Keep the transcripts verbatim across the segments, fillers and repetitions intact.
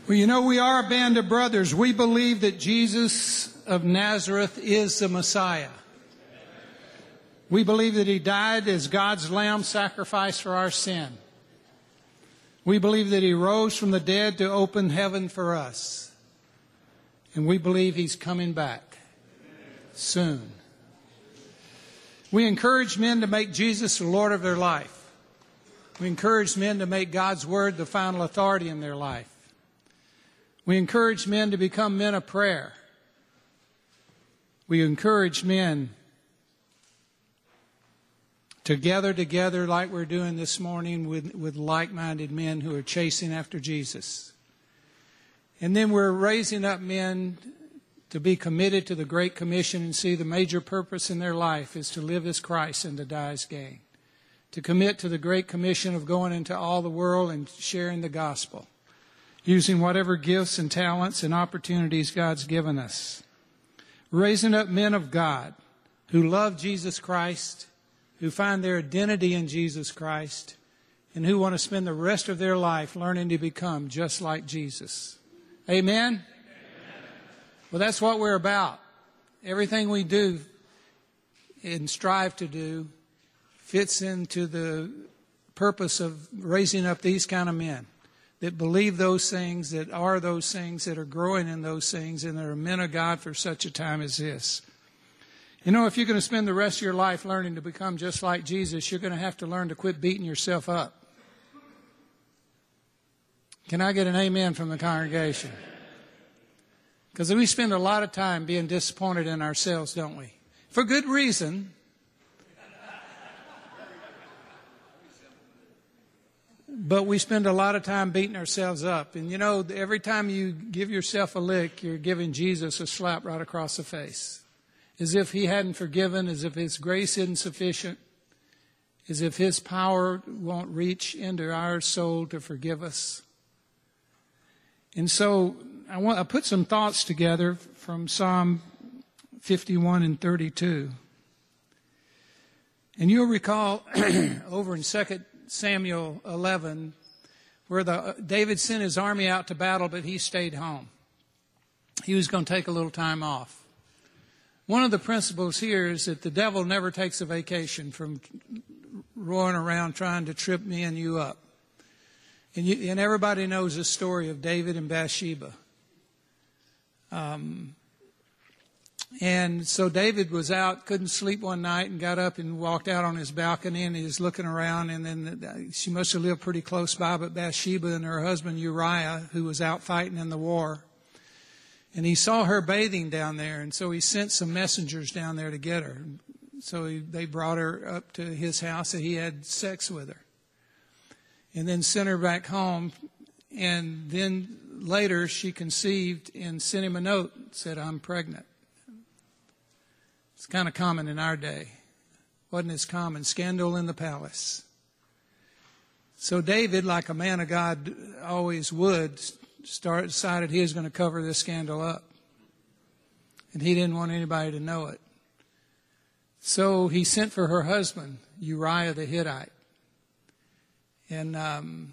Well, you know, we are a band of brothers. We believe that Jesus of Nazareth is the Messiah. We believe that He died as God's lamb sacrifice for our sin. We believe that He rose from the dead to open heaven for us. And we believe He's coming back soon. We encourage men to make Jesus the Lord of their life. We encourage men to make God's Word the final authority in their life. We encourage men to become men of prayer. We encourage men to gather together like we're doing this morning with, with like-minded men who are chasing after Jesus. And then we're raising up men to be committed to the Great Commission and see the major purpose in their life is to live as Christ and to die as gain. To commit to the Great Commission of going into all the world and sharing the gospel, using whatever gifts and talents and opportunities God's given us. Raising up men of God who love Jesus Christ, who find their identity in Jesus Christ, and who want to spend the rest of their life learning to become just like Jesus. Amen? Amen. Well, that's what we're about. Everything we do and strive to do fits into the purpose of raising up these kind of men that believe those things, that are those things, that are growing in those things, and that are men of God for such a time as this. You know, if you're going to spend the rest of your life learning to become just like Jesus, you're going to have to learn to quit beating yourself up. Can I get an amen from the congregation? Because we spend a lot of time being disappointed in ourselves, don't we? For good reason. But we spend a lot of time beating ourselves up. And you know, every time you give yourself a lick, you're giving Jesus a slap right across the face. As if He hadn't forgiven, as if His grace isn't sufficient, as if His power won't reach into our soul to forgive us. And so I want I put some thoughts together from Psalm fifty-one and thirty-two. And you'll recall over in Second Samuel eleven, where the, David sent his army out to battle, but he stayed home. He was going to take a little time off. One of the principles here is that the devil never takes a vacation from roaring around trying to trip me and you up. And, you, and everybody knows the story of David and Bathsheba. Um, and so David was out, couldn't sleep one night, and got up and walked out on his balcony, and he was looking around, and then she must have lived pretty close by, but Bathsheba and her husband Uriah, who was out fighting in the war, and he saw her bathing down there, and so he sent some messengers down there to get her. So he, they brought her up to his house, and he had sex with her, and then sent her back home. And then later she conceived and sent him a note, said, "I'm pregnant." It's kind of common in our day. Wasn't as common. Scandal in the palace. So David, like a man of God always would, start, decided he was going to cover this scandal up. And he didn't want anybody to know it. So he sent for her husband, Uriah the Hittite. And um,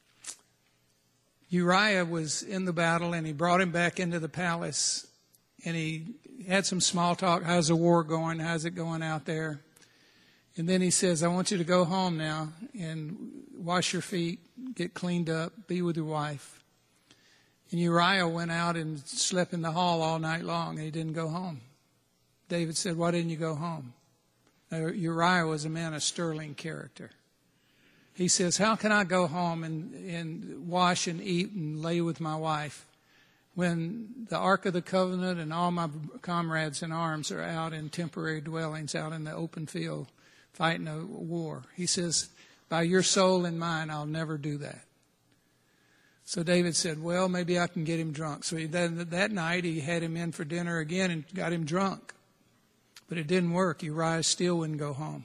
Uriah was in the battle, and he brought him back into the palace. And he had some small talk. How's the war going? How's it going out there? And then he says, "I want you to go home now and wash your feet, get cleaned up, be with your wife." And Uriah went out and slept in the hall all night long, and he didn't go home. David said, "Why didn't you go home?" Now, Uriah was a man of sterling character. He says, "How can I go home and, and wash and eat and lay with my wife when the Ark of the Covenant and all my comrades in arms are out in temporary dwellings, out in the open field, fighting a war?" He says, "By your soul and mine, I'll never do that." So David said, "Well, maybe I can get him drunk." So he, that, that night he had him in for dinner again and got him drunk. But it didn't work. Uriah still wouldn't go home.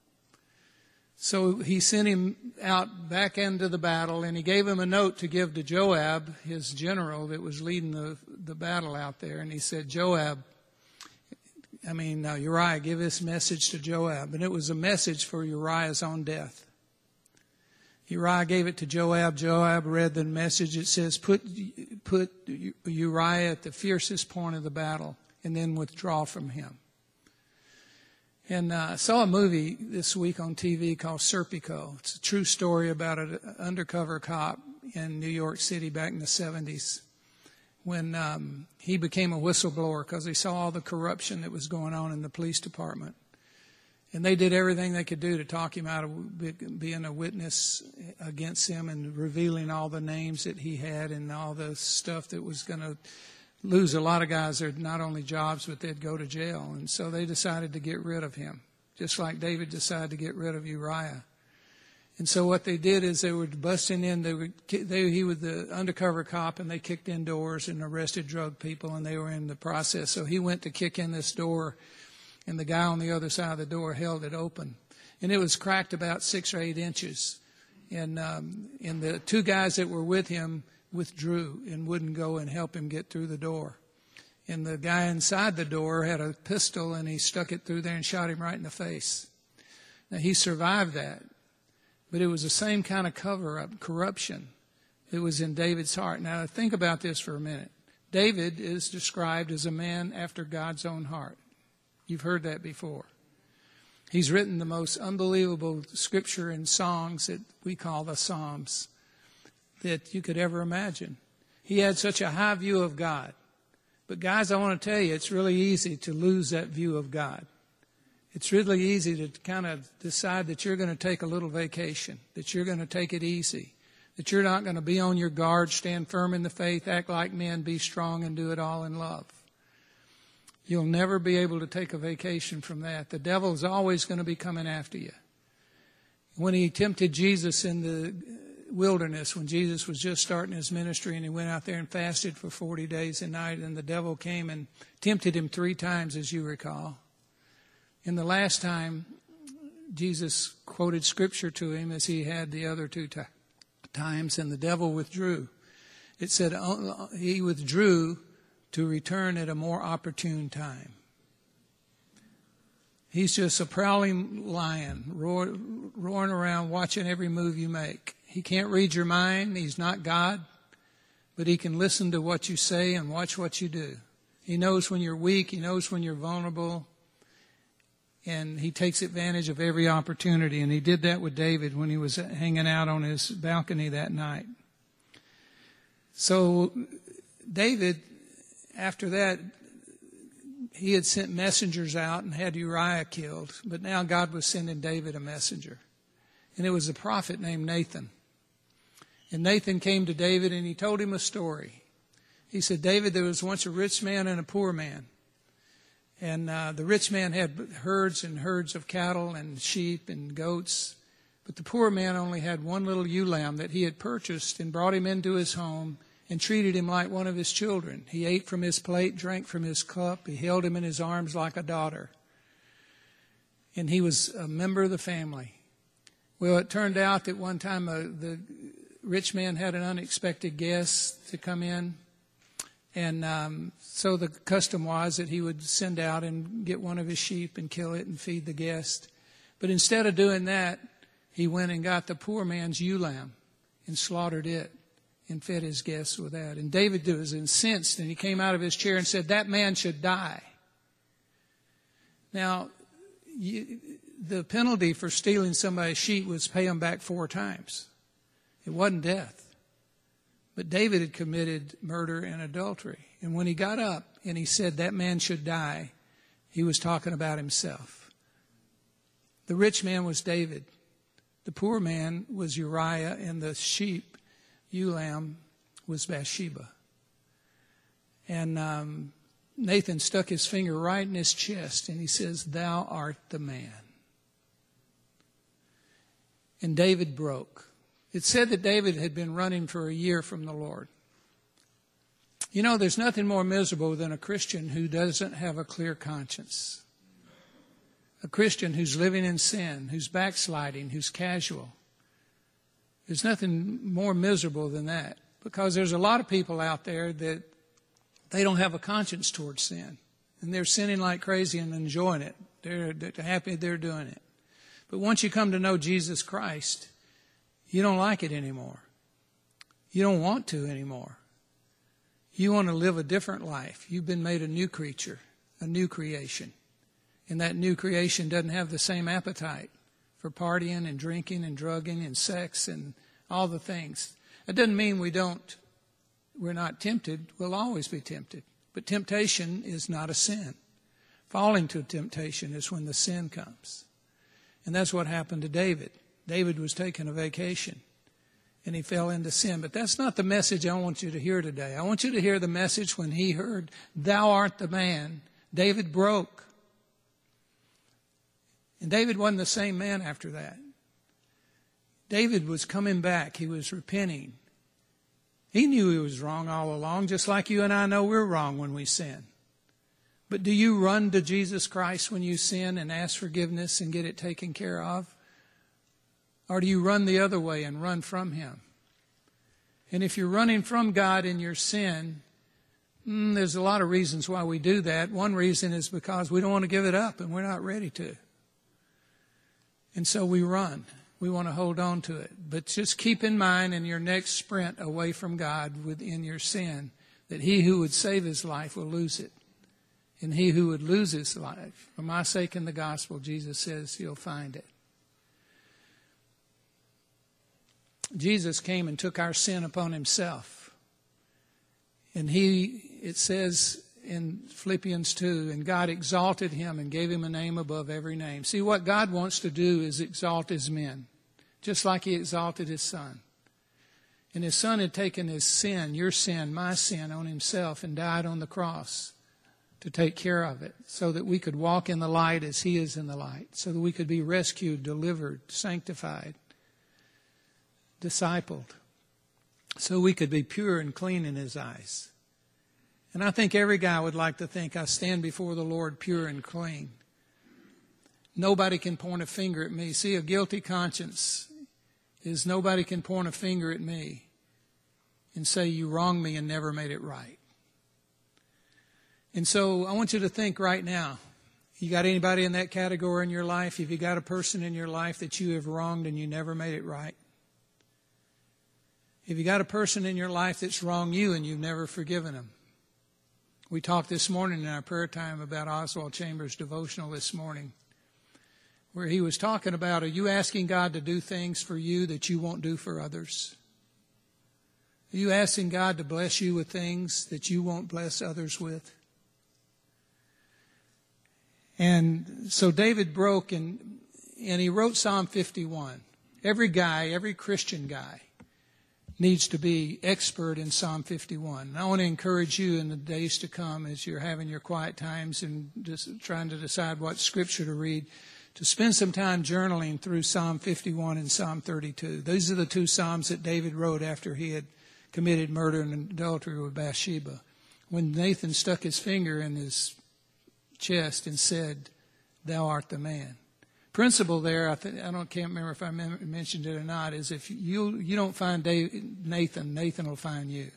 So he sent him out back into the battle, and he gave him a note to give to Joab, his general that was leading the, the battle out there. And he said, "Joab, I mean, uh, Uriah, give this message to Joab." And it was a message for Uriah's own death. Uriah gave it to Joab. Joab read the message. It says, put, put Uriah at the fiercest point of the battle and then withdraw from him. And uh, I saw a movie this week on T V called Serpico. It's a true story about an undercover cop in New York City back in the seventies when um, he became a whistleblower because he saw all the corruption that was going on in the police department. And they did everything they could do to talk him out of being a witness against him and revealing all the names that he had and all the stuff that was going to lose a lot of guys their not only jobs, but they'd go to jail. And so they decided to get rid of him, just like David decided to get rid of Uriah. And so what they did is they were busting in. They were, they, he was the undercover cop, and they kicked in doors and arrested drug people, and they were in the process. So he went to kick in this door, and the guy on the other side of the door held it open. And it was cracked about six or eight inches. And, um, and the two guys that were with him withdrew and wouldn't go and help him get through the door. And the guy inside the door had a pistol, and he stuck it through there and shot him right in the face. Now, he survived that, but it was the same kind of cover-up, corruption that was in David's heart. Now, think about this for a minute. David is described as a man after God's own heart. You've heard that before. He's written the most unbelievable scripture and songs that we call the Psalms that you could ever imagine. He had such a high view of God. But guys, I want to tell you, it's really easy to lose that view of God. It's really easy to kind of decide that you're going to take a little vacation, that you're going to take it easy, that you're not going to be on your guard, stand firm in the faith, act like men, be strong, and do it all in love. You'll never be able to take a vacation from that. The devil is always going to be coming after you. When he tempted Jesus in the wilderness, when Jesus was just starting his ministry, and he went out there and fasted for forty days and night, and the devil came and tempted him three times, as you recall. And the last time, Jesus quoted scripture to him as he had the other two t- times, and the devil withdrew. It said uh, he withdrew to return at a more opportune time. He's just a prowling lion, roar, roaring around, watching every move you make. He can't read your mind. He's not God, but he can listen to what you say and watch what you do. He knows when you're weak. He knows when you're vulnerable. And he takes advantage of every opportunity. And he did that with David when he was hanging out on his balcony that night. So David, after that, he had sent messengers out and had Uriah killed. But now God was sending David a messenger. And it was a prophet named Nathan. And Nathan came to David and he told him a story. He said, David, there was once a rich man and a poor man. And uh, the rich man had herds and herds of cattle and sheep and goats. But the poor man only had one little ewe lamb that he had purchased and brought him into his home and treated him like one of his children. He ate from his plate, drank from his cup. He held him in his arms like a daughter. And he was a member of the family. Well, it turned out that one time uh, the rich man had an unexpected guest to come in. And um, so the custom was that he would send out and get one of his sheep and kill it and feed the guest. But instead of doing that, he went and got the poor man's ewe lamb and slaughtered it and fed his guests with that. And David was incensed, and he came out of his chair and said, that man should die. Now, you, the penalty for stealing somebody's sheep was pay them back four times. It wasn't death. But David had committed murder and adultery. And when he got up and he said that man should die, he was talking about himself. The rich man was David. The poor man was Uriah, and the sheep, ewe lamb, was Bathsheba. And um, Nathan stuck his finger right in his chest, and he says, thou art the man. And David broke. It said that David had been running for a year from the Lord. You know, there's nothing more miserable than a Christian who doesn't have a clear conscience. A Christian who's living in sin, who's backsliding, who's casual. There's nothing more miserable than that, because there's a lot of people out there that they don't have a conscience towards sin. And they're sinning like crazy and enjoying it. They're, they're happy they're doing it. But once you come to know Jesus Christ, You don't like it anymore. You don't want to anymore. You want to live a different life. You've been made a new creature, a new creation. And that new creation doesn't have the same appetite for partying and drinking and drugging and sex and all the things. It doesn't mean we don't, we're not tempted. We'll always be tempted. But temptation is not a sin. Falling to temptation is when the sin comes. And that's what happened to David. David was taking a vacation and he fell into sin. But that's not the message I want you to hear today. I want you to hear the message when he heard, "Thou art the man." David broke. And David wasn't the same man after that. David was coming back. He was repenting. He knew he was wrong all along, just like you and I know we're wrong when we sin. But do you run to Jesus Christ when you sin and ask forgiveness and get it taken care of? Or do you run the other way and run from Him? And if you're running from God in your sin, mm, there's a lot of reasons why we do that. One reason is because we don't want to give it up and we're not ready to. And so we run. We want to hold on to it. But just keep in mind in your next sprint away from God within your sin that he who would save his life will lose it. And he who would lose his life, for my sake in the gospel, Jesus says he'll find it. Jesus came and took our sin upon himself. And he, it says in Philippians two, and God exalted him and gave him a name above every name. See, what God wants to do is exalt his men, just like he exalted his son. And his son had taken his sin, your sin, my sin, on himself and died on the cross to take care of it so that we could walk in the light as he is in the light, so that we could be rescued, delivered, sanctified, discipled, so we could be pure and clean in his eyes. And I think every guy would like to think, I stand before the Lord pure and clean. Nobody can point a finger at me. See, a guilty conscience is nobody can point a finger at me and say you wronged me and never made it right. And so I want you to think right now, you got anybody in that category in your life? Have you got a person in your life that you have wronged and you never made it right? Have you got a person in your life that's wronged you and you've never forgiven them? We talked this morning in our prayer time about Oswald Chambers' devotional this morning, where he was talking about, are you asking God to do things for you that you won't do for others? Are you asking God to bless you with things that you won't bless others with? And so David broke and, and he wrote Psalm fifty-one. Every guy, every Christian guy, needs to be expert in Psalm fifty-one. And I want to encourage you in the days to come as you're having your quiet times and just trying to decide what scripture to read, to spend some time journaling through Psalm fifty-one and Psalm thirty-two. These are the two Psalms that David wrote after he had committed murder and adultery with Bathsheba. When Nathan stuck his finger in his chest and said, "Thou art the man." Principle there, I, th- I don't can't remember if I mem- mentioned it or not, is if you you don't find Dave, Nathan, Nathan will find you.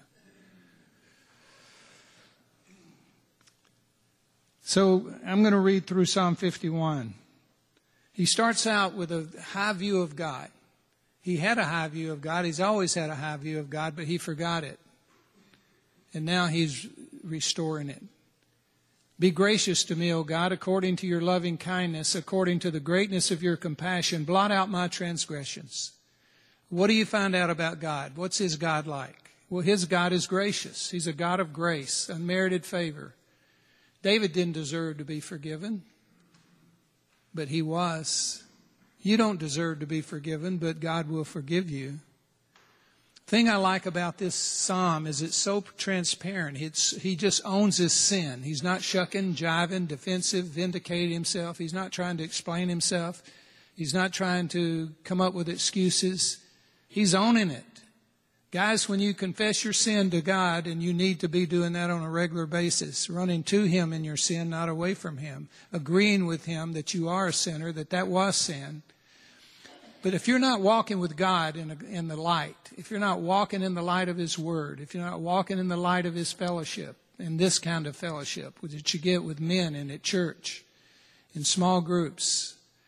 So I'm going to read through Psalm fifty-one. He starts out with a high view of God. He had a high view of God. He's always had a high view of God, but he forgot it. And now he's restoring it. Be gracious to me, O God, according to your loving kindness, according to the greatness of your compassion. Blot out my transgressions. What do you find out about God? What's his God like? Well, his God is gracious. He's a God of grace, unmerited favor. David didn't deserve to be forgiven, but he was. You don't deserve to be forgiven, but God will forgive you. The thing I like about this psalm is it's so transparent. It's, he just owns his sin. He's not shucking, jiving, defensive, vindicating himself. He's not trying to explain himself. He's not trying to come up with excuses. He's owning it. Guys, when you confess your sin to God, and you need to be doing that on a regular basis, running to him in your sin, not away from him, agreeing with him that you are a sinner, that that was sin. But if you're not walking with God in, a, in the light, if you're not walking in the light of his word, if you're not walking in the light of his fellowship, in this kind of fellowship that you get with men and at church, in small groups,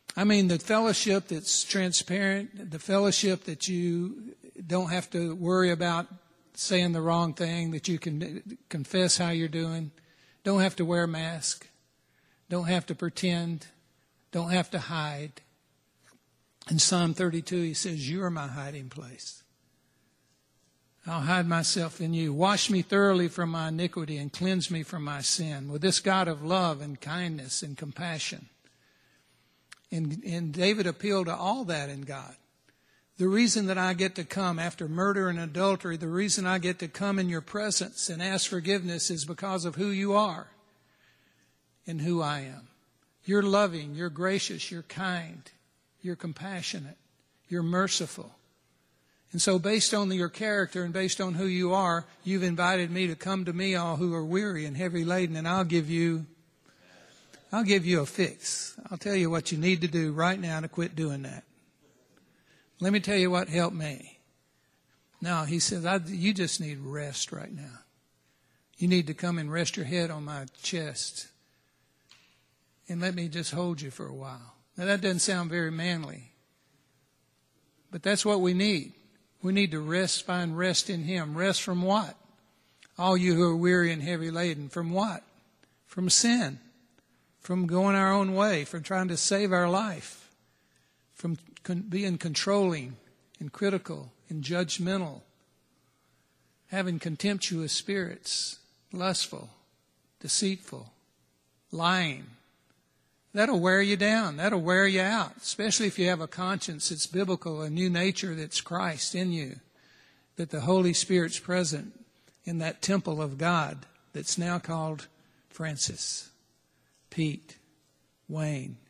I mean the fellowship that's transparent, the fellowship that you don't have to worry about saying the wrong thing, that you can confess how you're doing, don't have to wear a mask, don't have to pretend, don't have to hide. In Psalm thirty-two, he says, you are my hiding place. I'll hide myself in you. Wash me thoroughly from my iniquity and cleanse me from my sin. With this God of love and kindness and compassion. And, and David appealed to all that in God. The reason that I get to come after murder and adultery, the reason I get to come in your presence and ask forgiveness is because of who you are and who I am. You're loving, you're gracious, you're kind, you're compassionate, you're merciful. And so based on your character and based on who you are, you've invited me to come to me, all who are weary and heavy laden, and I'll give you, I'll give you a fix. I'll tell you what you need to do right now to quit doing that. Let me tell you what helped me. No, he says, I, you just need rest right now. You need to come and rest your head on my chest and let me just hold you for a while. Now that doesn't sound very manly, but that's what we need. We need to rest, find rest in him. Rest from what? All you who are weary and heavy laden. From what? From sin. From going our own way. From trying to save our life. From con- being controlling and critical and judgmental. Having contemptuous spirits. Lustful. Deceitful. Lying. That'll wear you down. That'll wear you out, especially if you have a conscience that's biblical, a new nature that's Christ in you, that the Holy Spirit's present in that temple of God that's now called Francis, Pete, Wayne.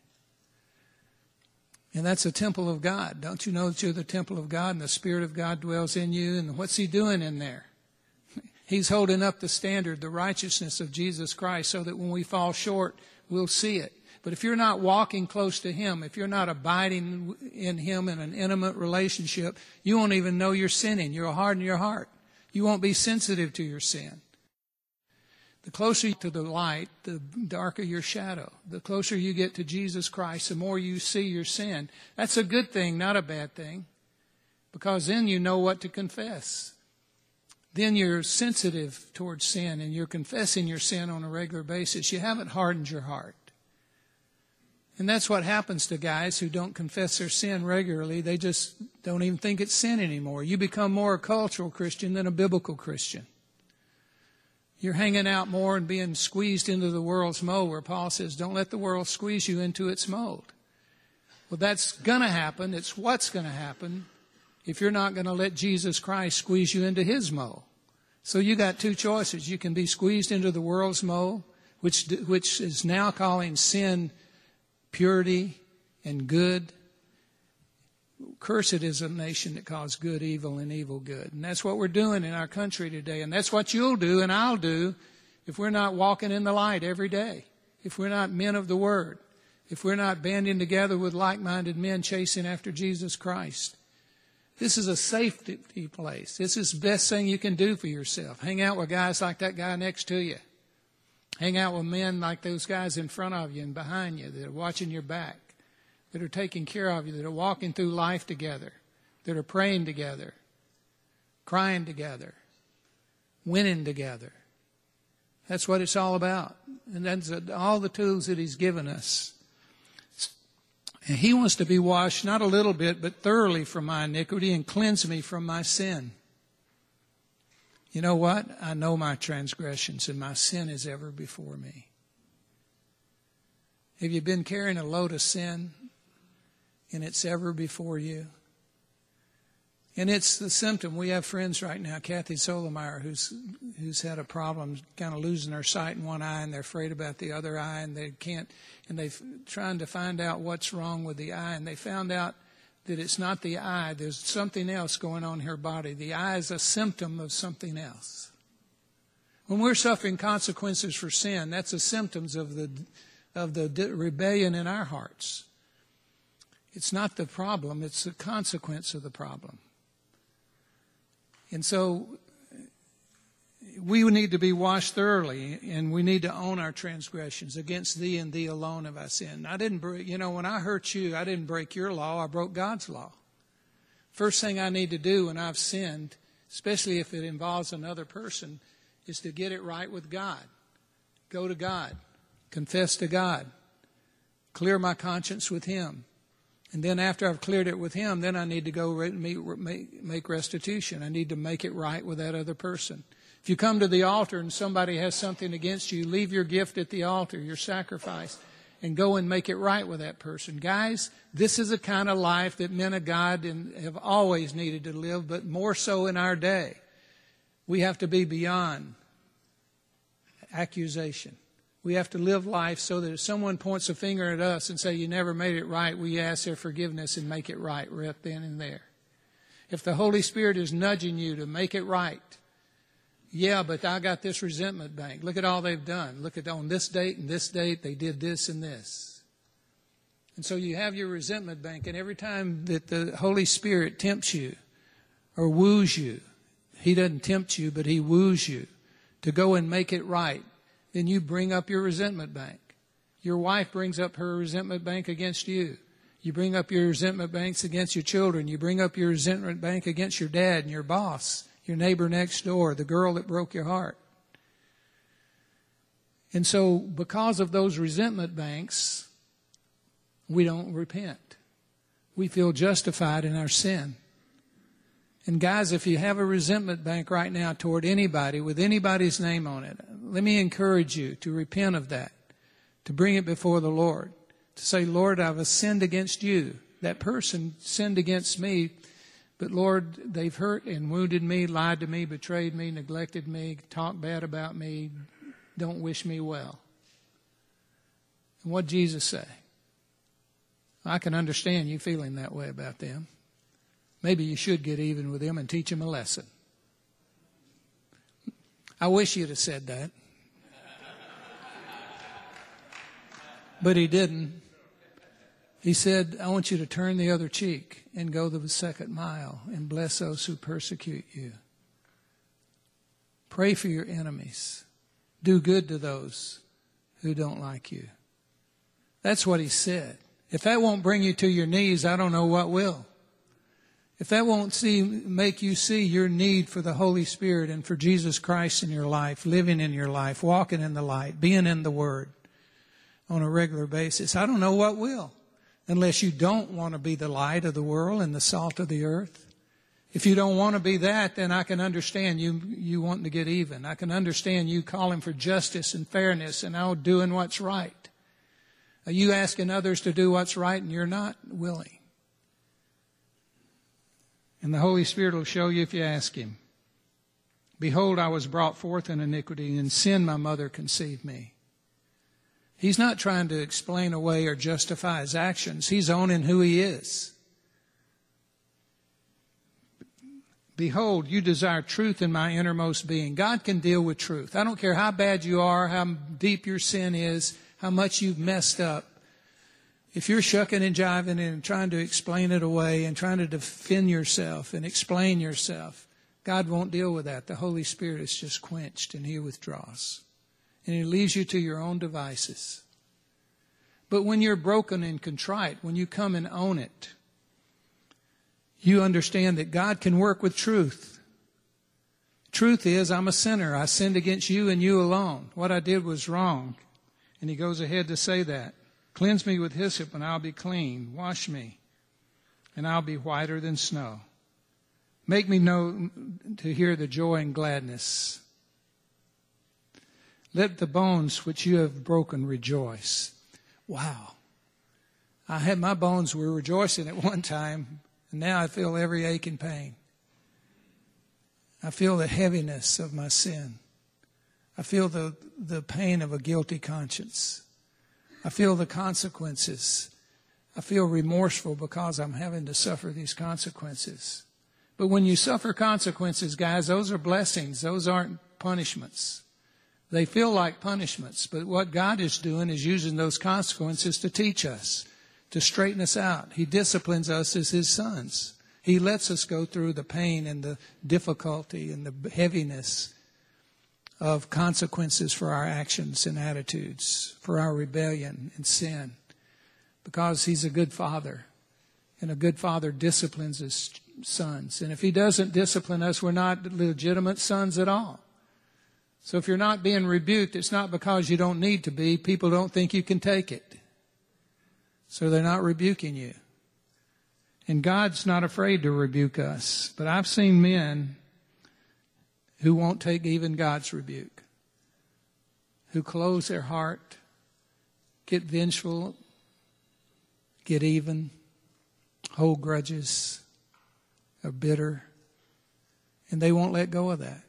And that's a temple of God. Don't you know that you're the temple of God and the Spirit of God dwells in you? And what's he doing in there? He's holding up the standard, the righteousness of Jesus Christ, so that when we fall short, we'll see it. But if you're not walking close to him, if you're not abiding in him in an intimate relationship, you won't even know you're sinning. You'll harden your heart. You won't be sensitive to your sin. The closer to the light, the darker your shadow. The closer you get to Jesus Christ, the more you see your sin. That's a good thing, not a bad thing, because then you know what to confess. Then you're sensitive towards sin and you're confessing your sin on a regular basis. You haven't hardened your heart. And that's what happens to guys who don't confess their sin regularly. They just don't even think it's sin anymore. You become more a cultural Christian than a biblical Christian. You're hanging out more and being squeezed into the world's mold, where Paul says, don't let the world squeeze you into its mold. Well, that's going to happen. It's what's going to happen if you're not going to let Jesus Christ squeeze you into his mold. So you got two choices. You can be squeezed into the world's mold, which which is now calling sin purity and good. Cursed is a nation that calls good evil and evil good. And that's what we're doing in our country today. And that's what you'll do and I'll do if we're not walking in the light every day. If we're not men of the Word. If we're not banding together with like-minded men chasing after Jesus Christ. This is a safety place. This is the best thing you can do for yourself. Hang out with guys like that guy next to you. Hang out with men like those guys in front of you and behind you that are watching your back, that are taking care of you, that are walking through life together, that are praying together, crying together, winning together. That's what it's all about. And that's all the tools that he's given us. And he wants to be washed not a little bit, but thoroughly from my iniquity and cleanse me from my sin. You know what? I know my transgressions and my sin is ever before me. Have you been carrying a load of sin and it's ever before you? And it's the symptom. We have friends right now, Kathy Solomire, who's who's had a problem kind of losing her sight in one eye, and they're afraid about the other eye, and they can't, and they're trying to find out what's wrong with the eye, and they found out that it's not the eye. There's something else going on in her body. The eye is a symptom of something else. When we're suffering consequences for sin, that's the symptoms of the of the rebellion in our hearts. It's not the problem, it's the consequence of the problem. And so we need to be washed thoroughly, and we need to own our transgressions. Against thee and thee alone have I sinned. I didn't break, you know, when I hurt you, I didn't break your law. I broke God's law. First thing I need to do when I've sinned, especially if it involves another person, is to get it right with God. Go to God. Confess to God. Clear my conscience with Him. And then after I've cleared it with Him, then I need to go make restitution. I need to make it right with that other person. If you come to the altar and somebody has something against you, leave your gift at the altar, your sacrifice, and go and make it right with that person. Guys, this is a kind of life that men of God have always needed to live, but more so in our day. We have to be beyond accusation. We have to live life so that if someone points a finger at us and say, you never made it right, we ask their forgiveness and make it right right then and there. If the Holy Spirit is nudging you to make it right, yeah, but I got this resentment bank. Look at all they've done. Look at on this date and this date, they did this and this. And so you have your resentment bank, and every time that the Holy Spirit tempts you or woos you, He doesn't tempt you, but He woos you to go and make it right, then you bring up your resentment bank. Your wife brings up her resentment bank against you. You bring up your resentment banks against your children. You bring up your resentment bank against your dad and your boss, your neighbor next door, the girl that broke your heart. And so because of those resentment banks, we don't repent. We feel justified in our sin. And guys, if you have a resentment bank right now toward anybody with anybody's name on it, let me encourage you to repent of that, to bring it before the Lord, to say, Lord, I've sinned against you. That person sinned against me, but Lord, they've hurt and wounded me, lied to me, betrayed me, neglected me, talked bad about me, don't wish me well. And what did Jesus say? I can understand you feeling that way about them. Maybe you should get even with them and teach them a lesson. I wish you'd have said that. But He didn't. He said, I want you to turn the other cheek and go the second mile and bless those who persecute you. Pray for your enemies. Do good to those who don't like you. That's what He said. If that won't bring you to your knees, I don't know what will. If that won't see, make you see your need for the Holy Spirit and for Jesus Christ in your life, living in your life, walking in the light, being in the Word on a regular basis, I don't know what will. Unless you don't want to be the light of the world and the salt of the earth. If you don't want to be that, then I can understand you, you wanting to get even. I can understand you calling for justice and fairness and out doing what's right. Are you asking others to do what's right and you're not willing? And the Holy Spirit will show you if you ask Him. Behold, I was brought forth in iniquity, and in sin my mother conceived me. He's not trying to explain away or justify His actions. He's owning who He is. Behold, you desire truth in my innermost being. God can deal with truth. I don't care how bad you are, how deep your sin is, how much you've messed up. If you're shucking and jiving and trying to explain it away and trying to defend yourself and explain yourself, God won't deal with that. The Holy Spirit is just quenched and He withdraws. And He leaves you to your own devices. But when you're broken and contrite, when you come and own it, you understand that God can work with truth. Truth is, I'm a sinner. I sinned against you and you alone. What I did was wrong. And He goes ahead to say that. Cleanse me with hyssop and I'll be clean. Wash me and I'll be whiter than snow. Make me know to hear the joy and gladness. Let the bones which you have broken rejoice. Wow. I had my bones were rejoicing at one time, and now I feel every ache and pain. I feel the heaviness of my sin. I feel the, the pain of a guilty conscience. I feel the consequences. I feel remorseful because I'm having to suffer these consequences. But when you suffer consequences, guys, those are blessings. Those aren't punishments. They feel like punishments, but what God is doing is using those consequences to teach us, to straighten us out. He disciplines us as His sons. He lets us go through the pain and the difficulty and the heaviness of consequences for our actions and attitudes, for our rebellion and sin, because He's a good Father, and a good Father disciplines His sons. And if He doesn't discipline us, we're not legitimate sons at all. So if you're not being rebuked, it's not because you don't need to be. People don't think you can take it, so they're not rebuking you. And God's not afraid to rebuke us. But I've seen men who won't take even God's rebuke, who close their heart, get vengeful, get even, hold grudges, are bitter, and they won't let go of that.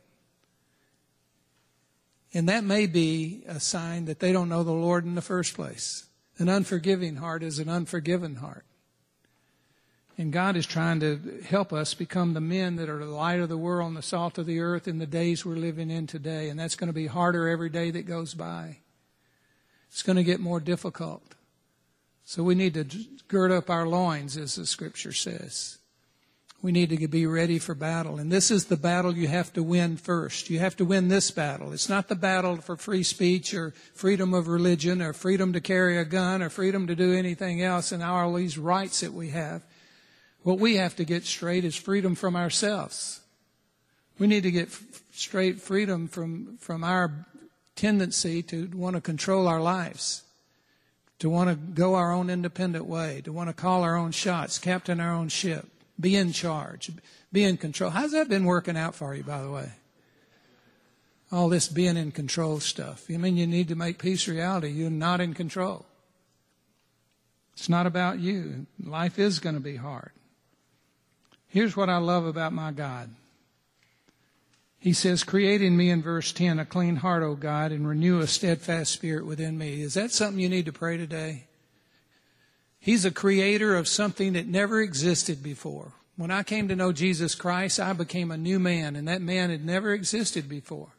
And that may be a sign that they don't know the Lord in the first place. An unforgiving heart is an unforgiven heart. And God is trying to help us become the men that are the light of the world and the salt of the earth in the days we're living in today. And that's going to be harder every day that goes by. It's going to get more difficult. So we need to gird up our loins, as the Scripture says. We need to be ready for battle. And this is the battle you have to win first. You have to win this battle. It's not the battle for free speech or freedom of religion or freedom to carry a gun or freedom to do anything else and all these rights that we have. What we have to get straight is freedom from ourselves. We need to get f- straight freedom from, from our tendency to want to control our lives, to want to go our own independent way, to want to call our own shots, captain our own ship, be in charge, be in control. How's that been working out for you, by the way? All this being in control stuff. I mean, you need to make peace reality. You're not in control. It's not about you. Life is going to be hard. Here's what I love about my God. He says, create in me, in verse ten, a clean heart, O God, and renew a steadfast spirit within me. Is that something you need to pray today? He's a creator of something that never existed before. When I came to know Jesus Christ, I became a new man, and that man had never existed before.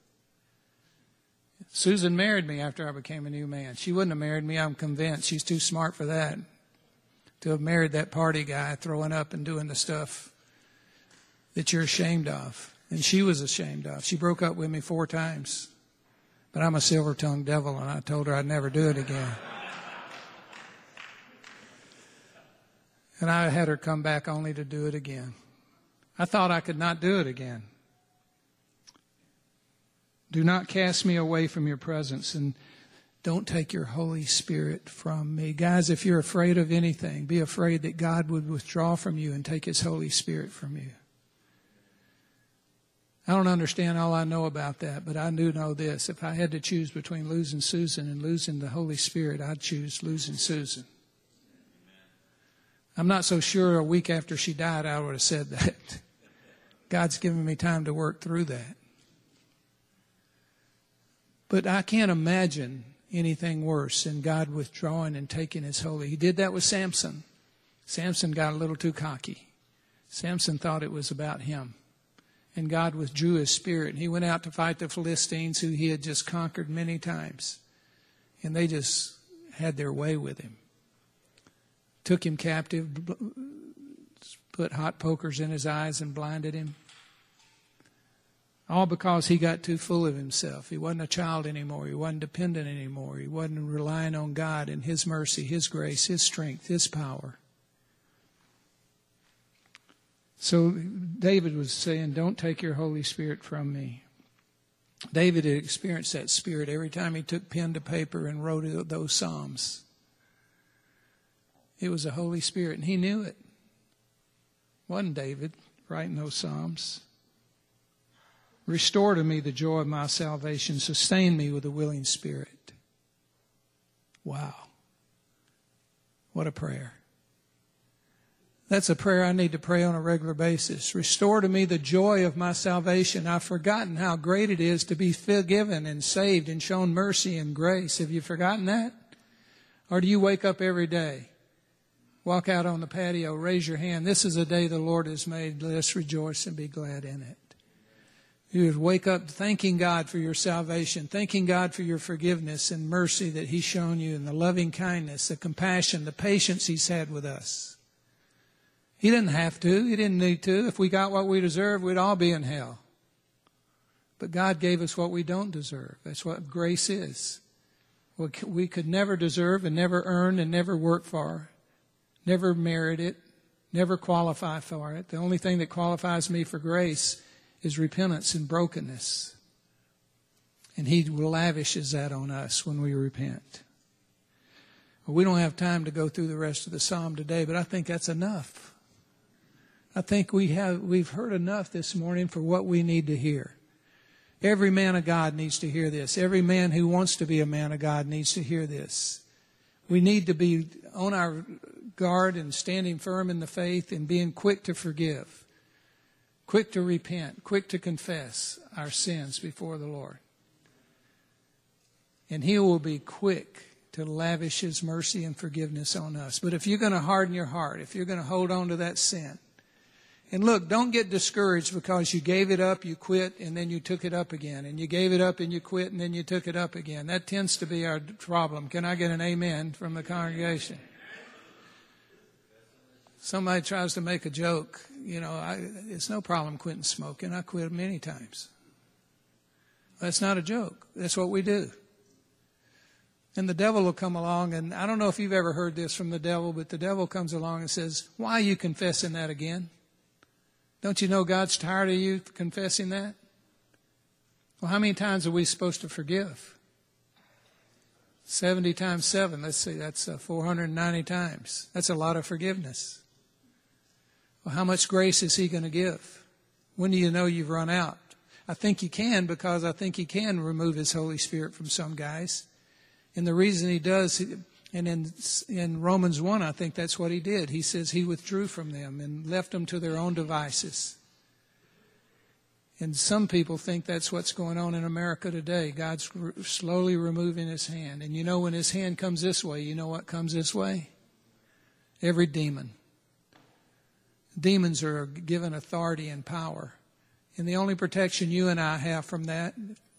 Susan married me after I became a new man. She wouldn't have married me, I'm convinced. She's too smart for that, to have married that party guy throwing up and doing the stuff that you're ashamed of. And she was ashamed of. She broke up with me four times. But I'm a silver-tongued devil, and I told her I'd never do it again. And I had her come back only to do it again. I thought I could not do it again. Do not cast me away from your presence, and don't take your Holy Spirit from me. Guys, if you're afraid of anything, be afraid that God would withdraw from you and take His Holy Spirit from you. I don't understand all I know about that, but I do know this. If I had to choose between losing Susan and losing the Holy Spirit, I'd choose losing Susan. I'm not so sure a week after she died I would have said that. God's given me time to work through that. But I can't imagine anything worse than God withdrawing and taking His holy. He did that with Samson. Samson got a little too cocky. Samson thought it was about him. And God withdrew His spirit. He went out to fight the Philistines, who he had just conquered many times. And they just had their way with him. Took him captive, put hot pokers in his eyes and blinded him. All because he got too full of himself. He wasn't a child anymore. He wasn't dependent anymore. He wasn't relying on God and His mercy, His grace, His strength, His power. So David was saying, don't take your Holy Spirit from me. David had experienced that Spirit every time he took pen to paper and wrote those Psalms. It was the Holy Spirit, and he knew it. Wasn't David writing those Psalms? Restore to me the joy of my salvation. Sustain me with a willing spirit. Wow. What a prayer. That's a prayer I need to pray on a regular basis. Restore to me the joy of my salvation. I've forgotten how great it is to be forgiven and saved and shown mercy and grace. Have you forgotten that? Or do you wake up every day, walk out on the patio, raise your hand? This is a day the Lord has made. Let us rejoice and be glad in it. You would wake up thanking God for your salvation, thanking God for your forgiveness and mercy that He's shown you, and the loving kindness, the compassion, the patience He's had with us. He didn't have to. He didn't need to. If we got what we deserved, we'd all be in hell. But God gave us what we don't deserve. That's what grace is. What we could never deserve and never earn and never work for, never merit it, never qualify for it. The only thing that qualifies me for grace is repentance and brokenness. And He lavishes that on us when we repent. Well, we don't have time to go through the rest of the psalm today, but I think that's enough. I think we have, we've heard enough this morning for what we need to hear. Every man of God needs to hear this. Every man who wants to be a man of God needs to hear this. We need to be on our guard and standing firm in the faith and being quick to forgive, quick to repent, quick to confess our sins before the Lord. And He will be quick to lavish His mercy and forgiveness on us. But if you're going to harden your heart, if you're going to hold on to that sin, and look, don't get discouraged because you gave it up, you quit, and then you took it up again. And you gave it up and you quit, and then you took it up again. That tends to be our problem. Can I get an amen from the congregation? Somebody tries to make a joke. You know, I, it's no problem quitting smoking. I quit many times. That's not a joke. That's what we do. And the devil will come along, and I don't know if you've ever heard this from the devil, but the devil comes along and says, why are you confessing that again? Don't you know God's tired of you confessing that? Well, how many times are we supposed to forgive? seventy times seven. Let's see, that's uh, four hundred ninety times. That's a lot of forgiveness. Well, how much grace is He going to give? When do you know you've run out? I think He can, because I think He can remove His Holy Spirit from some guys. And the reason He does, and in, in Romans one, I think that's what He did. He says He withdrew from them and left them to their own devices. And some people think that's what's going on in America today. God's slowly removing His hand. And you know, when His hand comes this way, you know what comes this way? Every demon. Demons are given authority and power. And the only protection you and I have from that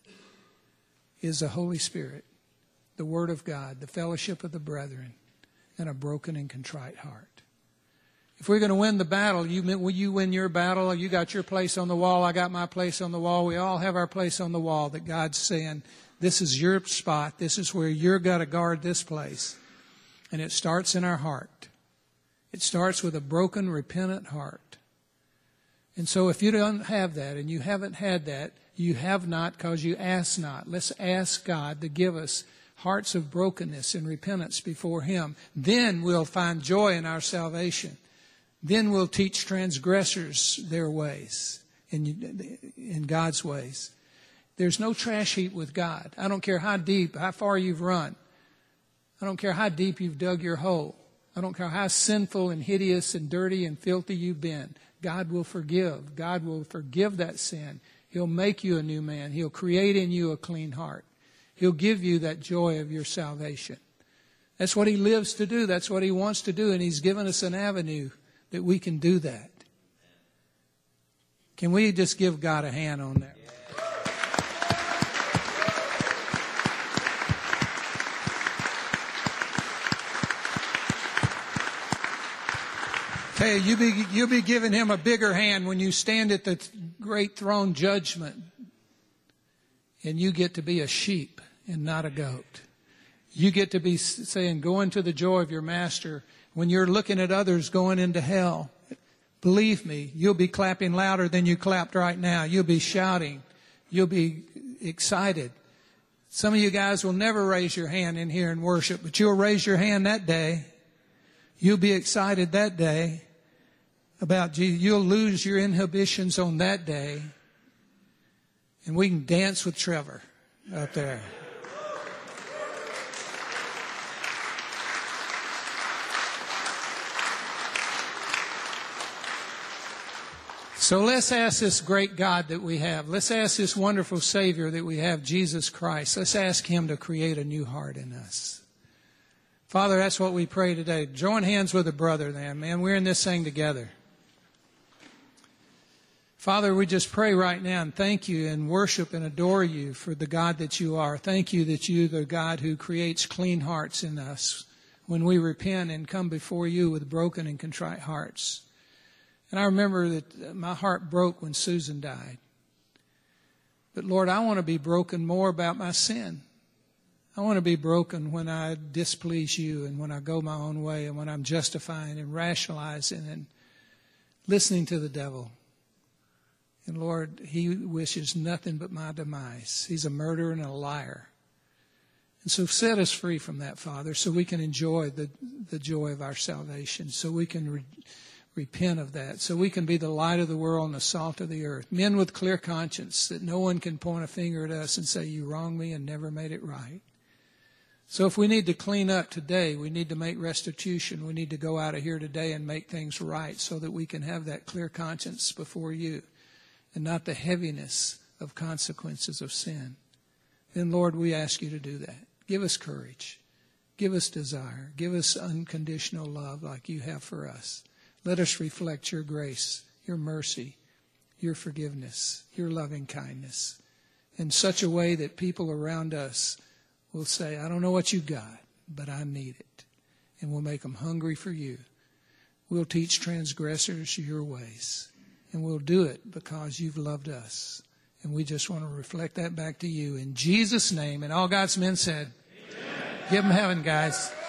is the Holy Spirit, the Word of God, the fellowship of the brethren, and a broken and contrite heart. If we're going to win the battle, you, you win your battle. You got your place on the wall. I got my place on the wall. We all have our place on the wall that God's saying, this is your spot. This is where you're going to guard this place. And it starts in our heart. It starts with a broken, repentant heart. And so if you don't have that, and you haven't had that, you have not because you ask not. Let's ask God to give us hearts of brokenness and repentance before Him. Then we'll find joy in our salvation. Then we'll teach transgressors their ways, in, in God's ways. There's no trash heap with God. I don't care how deep, how far you've run. I don't care how deep you've dug your hole. I don't care how sinful and hideous and dirty and filthy you've been. God will forgive. God will forgive that sin. He'll make you a new man. He'll create in you a clean heart. He'll give you that joy of your salvation. That's what He lives to do. That's what He wants to do. And He's given us an avenue that we can do that. Can we just give God a hand on that? Hey, you be, you'll be giving Him a bigger hand when you stand at the great throne judgment. And you get to be a sheep and not a goat. You get to be saying, go into the joy of your master. When you're looking at others going into hell, believe me, you'll be clapping louder than you clapped right now. You'll be shouting. You'll be excited. Some of you guys will never raise your hand in here and worship, but you'll raise your hand that day. You'll be excited that day about Jesus. You'll lose your inhibitions on that day. And we can dance with Trevor out there. So let's ask this great God that we have. Let's ask this wonderful Savior that we have, Jesus Christ. Let's ask Him to create a new heart in us. Father, that's what we pray today. Join hands with a brother then. Man, we're in this thing together. Father, we just pray right now and thank You and worship and adore You for the God that You are. Thank You that You're the God who creates clean hearts in us when we repent and come before You with broken and contrite hearts. And I remember that my heart broke when Susan died. But Lord, I want to be broken more about my sin. I want to be broken when I displease you and when I go my own way and when I'm justifying and rationalizing and listening to the devil. And Lord, he wishes nothing but my demise. He's a murderer and a liar. And so set us free from that, Father, so we can enjoy the, the joy of our salvation, so we can re, repent of that, so we can be the light of the world and the salt of the earth. Men with clear conscience, that no one can point a finger at us and say, you wronged me and never made it right. So if we need to clean up today, we need to make restitution. We need to go out of here today and make things right so that we can have that clear conscience before you and not the heaviness of consequences of sin. Then, Lord, we ask you to do that. Give us courage. Give us desire. Give us unconditional love like you have for us. Let us reflect your grace, your mercy, your forgiveness, your loving kindness in such a way that people around us will say, I don't know what you got, but I need it. And we'll make them hungry for you. We'll teach transgressors your ways. And we'll do it because you've loved us. And we just want to reflect that back to you. In Jesus' name, and all God's men said, Amen. Give them heaven, guys.